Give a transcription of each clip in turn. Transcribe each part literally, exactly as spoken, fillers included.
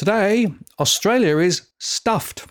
Today, Australia is stuffed.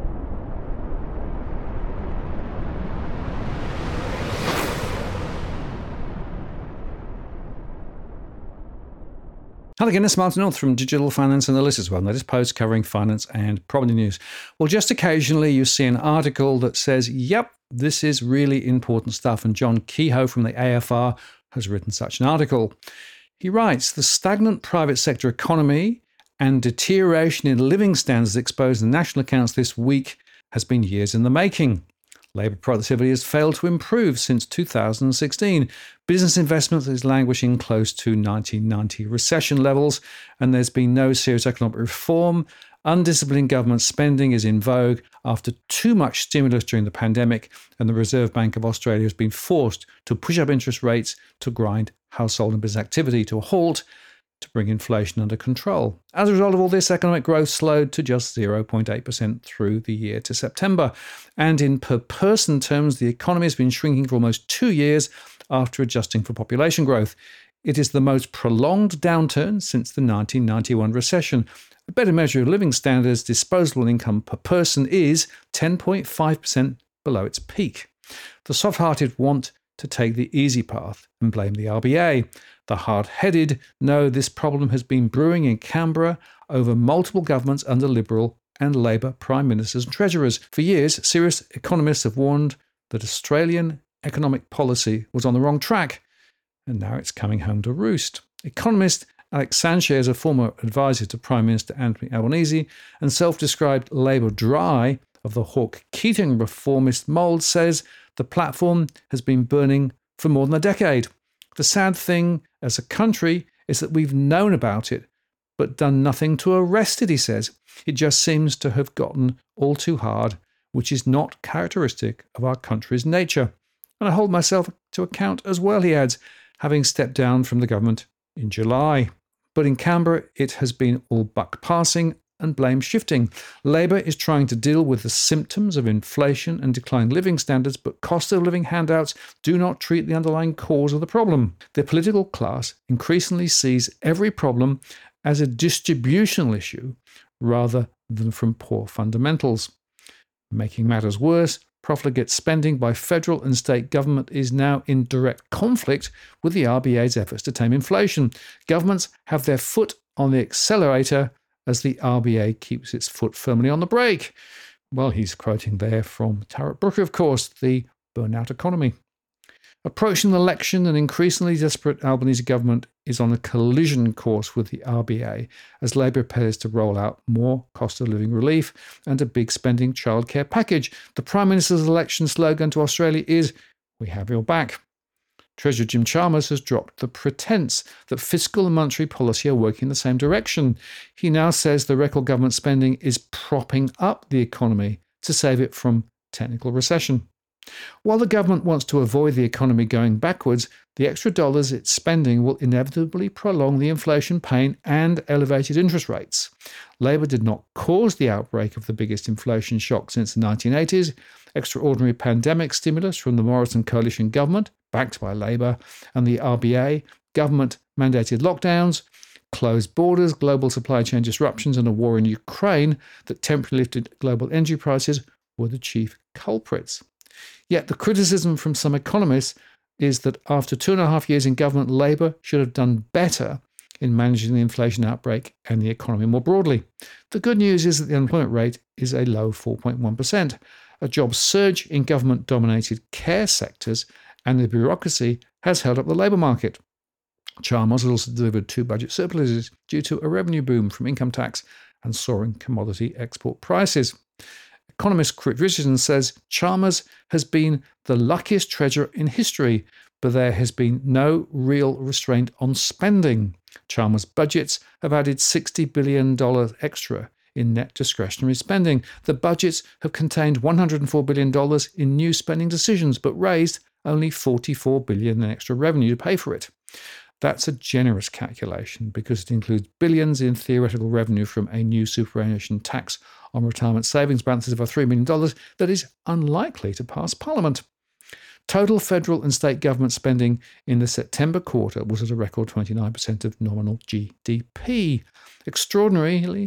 Hello again, it's Martin North from Digital Finance Analysis, well, latest post covering finance and property news. Well, just occasionally you see an article that says, yep, this is really important stuff, and John Kehoe from the A F R has written such an article. He writes, the stagnant private sector economy and deterioration in living standards exposed in the national accounts this week has been years in the making. Labour productivity has failed to improve since two thousand sixteen. Business investment is languishing close to nineteen ninety recession levels, and there's been no serious economic reform. Undisciplined government spending is in vogue after too much stimulus during the pandemic, and the Reserve Bank of Australia has been forced to push up interest rates to grind household and business activity to a halt to bring inflation under control. As a result of all this, economic growth slowed to just zero point eight percent through the year to September. And in per-person terms, the economy has been shrinking for almost two years after adjusting for population growth. It is the most prolonged downturn since the nineteen ninety-one recession. A better measure of living standards, disposable income per person is ten point five percent below its peak. The soft-hearted want to take the easy path and blame the R B A. The hard-headed know this problem has been brewing in Canberra over multiple governments under Liberal and Labor Prime Ministers and Treasurers. For years, serious economists have warned that Australian economic policy was on the wrong track, and now it's coming home to roost. Economist Alex Sanchez, a former advisor to Prime Minister Anthony Albanese and self-described Labor dry of the Hawke Keating reformist mould, says the platform has been burning for more than a decade. The sad thing as a country is that we've known about it, but done nothing to arrest it, he says. It just seems to have gotten all too hard, which is not characteristic of our country's nature. And I hold myself to account as well, he adds, having stepped down from the government in July. But in Canberra, it has been all buck passing and blame shifting. Labor is trying to deal with the symptoms of inflation and declining living standards, but cost of living handouts do not treat the underlying cause of the problem. The political class increasingly sees every problem as a distributional issue rather than from poor fundamentals. Making matters worse, profligate spending by federal and state government is now in direct conflict with the R B A's efforts to tame inflation. Governments have their foot on the accelerator as the R B A keeps its foot firmly on the brake. Well, he's quoting there from Tarrant Brooker, of course, the burnout economy. Approaching the election, an increasingly desperate Albanese government is on a collision course with the R B A as Labor prepares to roll out more cost of living relief and a big spending childcare package. The Prime Minister's election slogan to Australia is, "We have your back." Treasurer Jim Chalmers has dropped the pretense that fiscal and monetary policy are working in the same direction. He now says the record government spending is propping up the economy to save it from technical recession. While the government wants to avoid the economy going backwards, the extra dollars it's spending will inevitably prolong the inflation pain and elevated interest rates. Labor did not cause the outbreak of the biggest inflation shock since the nineteen eighties. Extraordinary pandemic stimulus from the Morrison coalition government, backed by Labor, and the R B A, government-mandated lockdowns, closed borders, global supply chain disruptions, and a war in Ukraine that temporarily lifted global energy prices were the chief culprits. Yet the criticism from some economists is that after two and a half years in government, Labor should have done better in managing the inflation outbreak and the economy more broadly. The good news is that the unemployment rate is a low four point one percent. A job surge in government-dominated care sectors and the bureaucracy has held up the labour market. Chalmers has also delivered two budget surpluses due to a revenue boom from income tax and soaring commodity export prices. Economist Chris Richardson says Chalmers has been the luckiest treasurer in history, but there has been no real restraint on spending. Chalmers' budgets have added sixty billion dollars extra in net discretionary spending. The budgets have contained one hundred four billion dollars in new spending decisions, but raised only forty-four billion dollars in extra revenue to pay for it. That's a generous calculation because it includes billions in theoretical revenue from a new superannuation tax on retirement savings balances of three million dollars that is unlikely to pass Parliament. Total federal and state government spending in the September quarter was at a record twenty-nine percent of nominal G D P. Extraordinarily,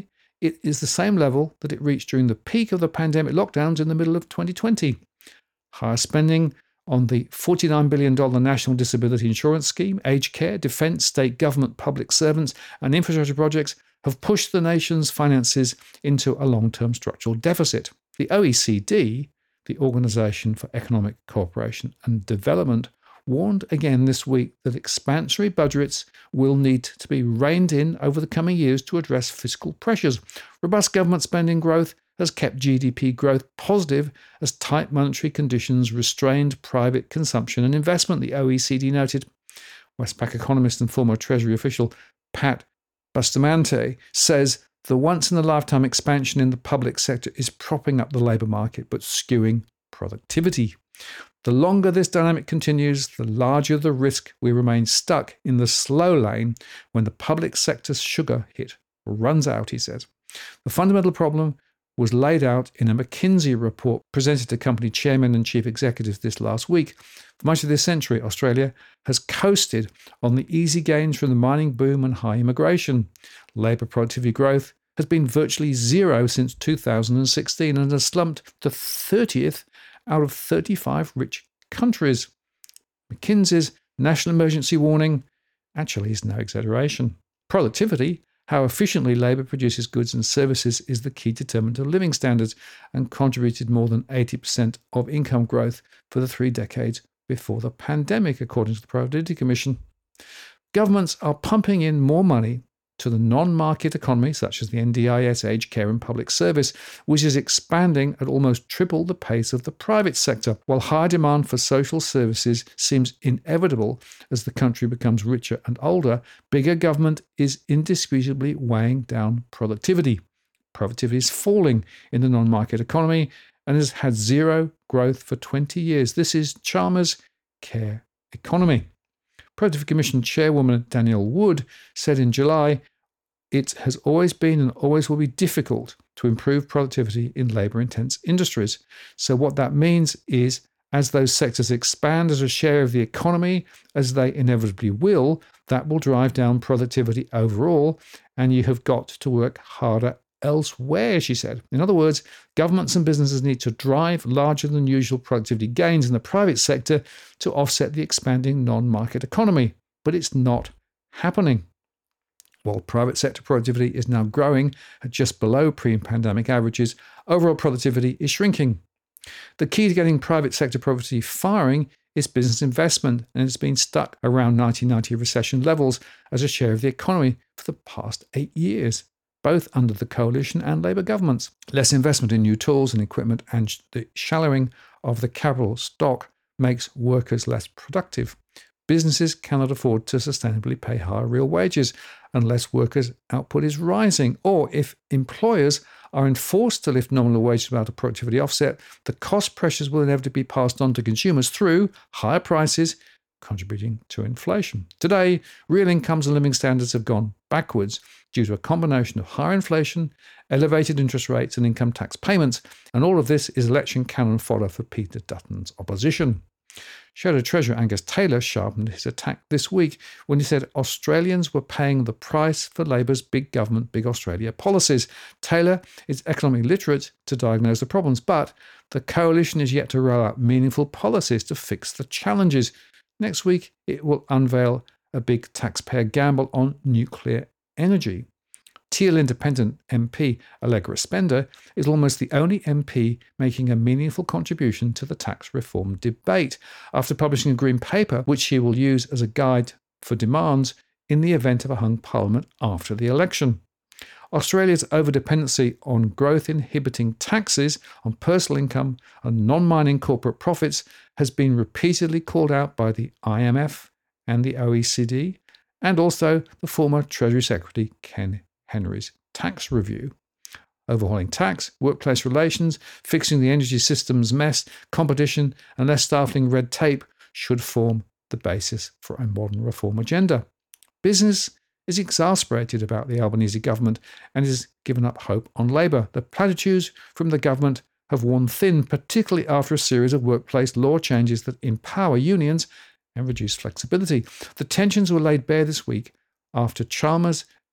it is the same level that it reached during the peak of the pandemic lockdowns in the middle of twenty twenty. Higher spending on the forty-nine billion dollars National Disability Insurance Scheme, aged care, defence, state government, public servants, and infrastructure projects have pushed the nation's finances into a long-term structural deficit. The O E C D, the Organisation for Economic Cooperation and Development, warned again this week that expansionary budgets will need to be reined in over the coming years to address fiscal pressures. Robust government spending growth has kept G D P growth positive as tight monetary conditions restrained private consumption and investment, the O E C D noted. Westpac economist and former Treasury official Pat Bustamante says the once-in-a-lifetime expansion in the public sector is propping up the labour market but skewing productivity. The longer this dynamic continues, the larger the risk we remain stuck in the slow lane when the public sector's sugar hit runs out, he says. The fundamental problem was laid out in a McKinsey report presented to company chairmen and chief executives this last week. For much of this century, Australia has coasted on the easy gains from the mining boom and high immigration. Labour productivity growth has been virtually zero since two thousand sixteen and has slumped to thirtieth out of thirty-five rich countries. McKinsey's national emergency warning actually is no exaggeration. Productivity, how efficiently labour produces goods and services, is the key determinant of living standards and contributed more than eighty percent of income growth for the three decades before the pandemic, according to the Productivity Commission. Governments are pumping in more money to the non-market economy, such as the N D I S, aged care and public service, which is expanding at almost triple the pace of the private sector, while high demand for social services seems inevitable as the country becomes richer and older. Bigger government is indisputably weighing down productivity. Productivity is falling in the non-market economy and has had zero growth for twenty years. This is Chalmers' care economy. Productivity Commission Chairwoman Danielle Wood said in July, it has always been and always will be difficult to improve productivity in labour-intense industries. So what that means is, as those sectors expand as a share of the economy, as they inevitably will, that will drive down productivity overall, and you have got to work harder elsewhere, she said. In other words, governments and businesses need to drive larger than usual productivity gains in the private sector to offset the expanding non-market economy. But it's not happening. While private sector productivity is now growing at just below pre-pandemic averages, overall productivity is shrinking. The key to getting private sector productivity firing is business investment, and it's been stuck around nineteen ninety recession levels as a share of the economy for the past eight years. Both under the coalition and Labour governments. Less investment in new tools and equipment and the shallowing of the capital stock makes workers less productive. Businesses cannot afford to sustainably pay higher real wages unless workers' output is rising, or if employers are enforced to lift nominal wages without a productivity offset, the cost pressures will inevitably be passed on to consumers through higher prices, contributing to inflation. Today, real incomes and living standards have gone backwards due to a combination of higher inflation, elevated interest rates and income tax payments, and all of this is election cannon fodder for Peter Dutton's opposition. Shadow Treasurer Angus Taylor sharpened his attack this week when he said Australians were paying the price for Labour's big government, big Australia policies. Taylor is economically literate to diagnose the problems, but the coalition is yet to roll out meaningful policies to fix the challenges. Next week, it will unveil a big taxpayer gamble on nuclear energy. Teal Independent M P Allegra Spender is almost the only M P making a meaningful contribution to the tax reform debate after publishing a green paper which she will use as a guide for demands in the event of a hung parliament after the election. Australia's overdependency on growth-inhibiting taxes on personal income and non-mining corporate profits has been repeatedly called out by the I M F and the O E C D, and also the former Treasury Secretary Ken Henry's tax review. Overhauling tax, workplace relations, fixing the energy system's mess, competition, and less stifling red tape should form the basis for a modern reform agenda. Business is exasperated about the Albanese government and has given up hope on Labour. The platitudes from the government have worn thin, particularly after a series of workplace law changes that empower unions and reduce flexibility. The tensions were laid bare this week after Chalmers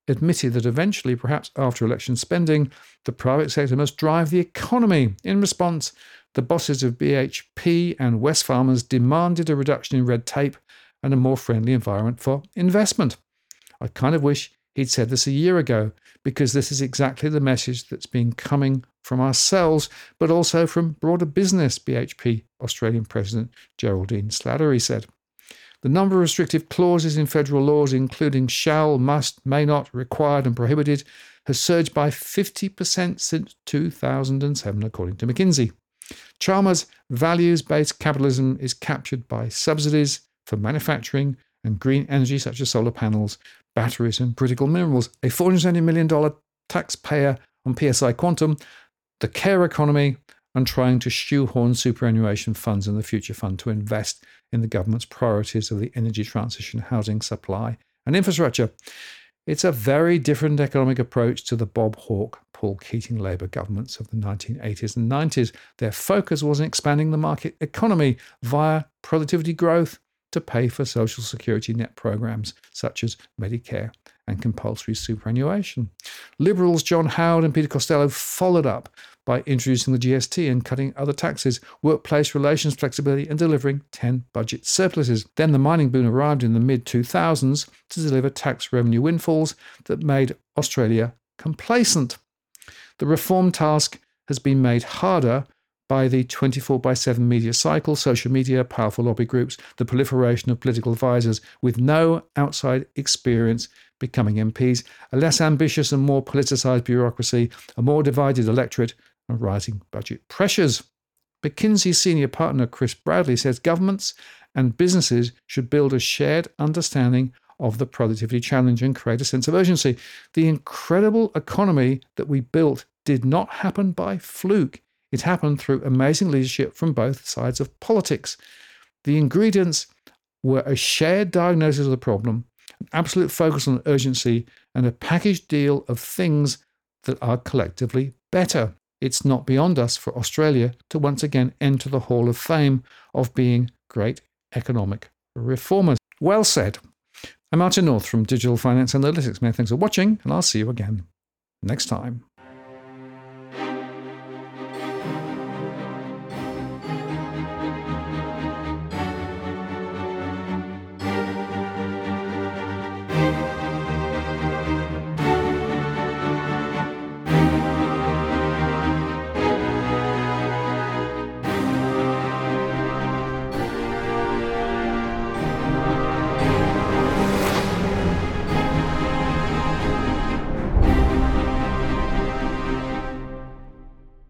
admitted that eventually, perhaps after election spending, the private sector must drive the economy. In response, the bosses of B H P and Wesfarmers demanded a reduction in red tape and a more friendly environment for investment. I kind of wish he'd said this a year ago, because this is exactly the message that's been coming from ourselves, but also from broader business, B H P Australian President Geraldine Slattery said. The number of restrictive clauses in federal laws, including shall, must, may not, required and prohibited, has surged by fifty percent since two thousand seven, according to McKinsey. Chalmers' values-based capitalism is captured by subsidies for manufacturing and green energy such as solar panels, batteries and critical minerals, a four hundred seventy million dollars taxpayer on P S I Quantum, the care economy, and trying to shoehorn superannuation funds in the future fund to invest in the government's priorities of the energy transition, housing supply and infrastructure. It's a very different economic approach to the Bob Hawke, Paul Keating Labour governments of the nineteen eighties and nineties. Their focus was on expanding the market economy via productivity growth to pay for social security net programs such as Medicare and compulsory superannuation. Liberals John Howard and Peter Costello followed up by introducing the G S T and cutting other taxes, workplace relations flexibility and delivering ten budget surpluses. Then the mining boom arrived in the mid two thousands to deliver tax revenue windfalls that made Australia complacent. The reform task has been made harder by the twenty-four by seven media cycle, social media, powerful lobby groups, the proliferation of political advisors with no outside experience becoming M Ps, a less ambitious and more politicised bureaucracy, a more divided electorate, and rising budget pressures. McKinsey senior partner Chris Bradley says governments and businesses should build a shared understanding of the productivity challenge and create a sense of urgency. The incredible economy that we built did not happen by fluke. It happened through amazing leadership from both sides of politics. The ingredients were a shared diagnosis of the problem, an absolute focus on urgency, and a packaged deal of things that are collectively better. It's not beyond us for Australia to once again enter the Hall of Fame of being great economic reformers. Well said. I'm Martin North from Digital Finance Analytics. Many thanks for watching, and I'll see you again next time.